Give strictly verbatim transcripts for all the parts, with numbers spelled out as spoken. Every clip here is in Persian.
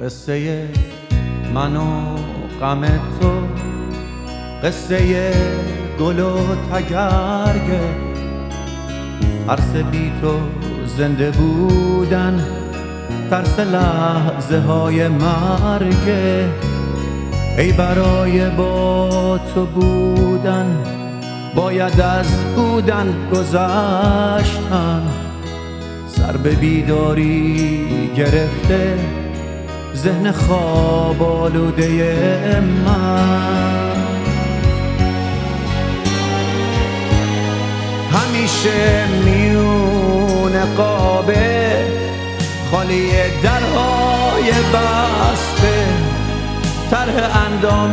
قصه من و غم تو، قصه گل و تگرگه، ترس بی تو زنده بودن، ترس لحظه های مرگه. ای برای با تو بودن باید از بودن گذشتن، سر به بیداری گرفته ذهن خواب آلوده من. همیشه میون قابه خالی درهای بسته، طرح اندام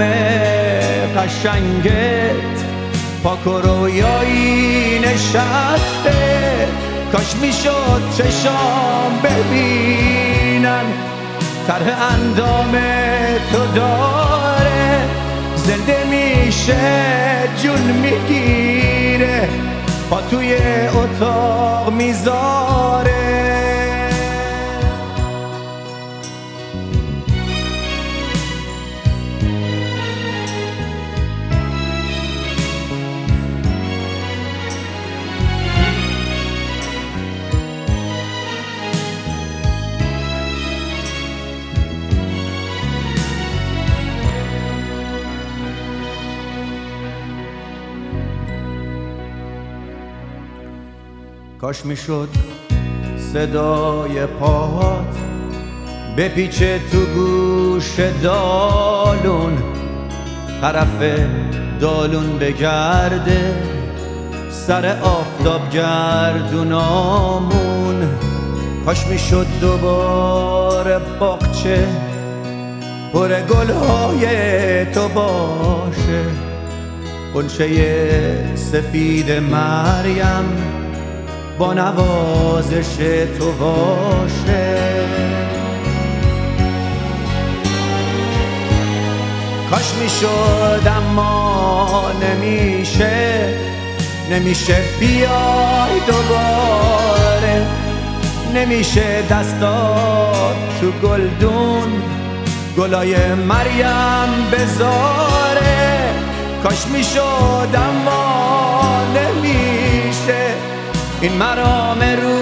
قشنگت پاک و رویایی نشسته. کاش میشد چشام ببینن طرح اندام تو داره، زنده میشه جون میگیره پا توی اتاق میذاره. کاش میشد صدای پاهات بپیچه تو گوش دالون، طرف دالون بگرده سر آفتاب گردونامون. کاش میشد دوباره باغچه پر گلهای تو باشه، غنچه سفید مریم با نوازش تو باشه. کاش میشد اما نمیشه، نمیشه بیای دوباره، نمیشه دستات تو گلدون گلای مریم بذاره. کاش میشد اما نمیشه، این مرام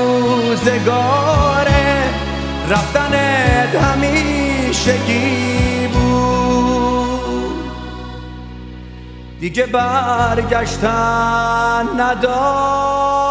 روزگاره، رفتنت همیشگی بود، دیگه برگشتن نداره.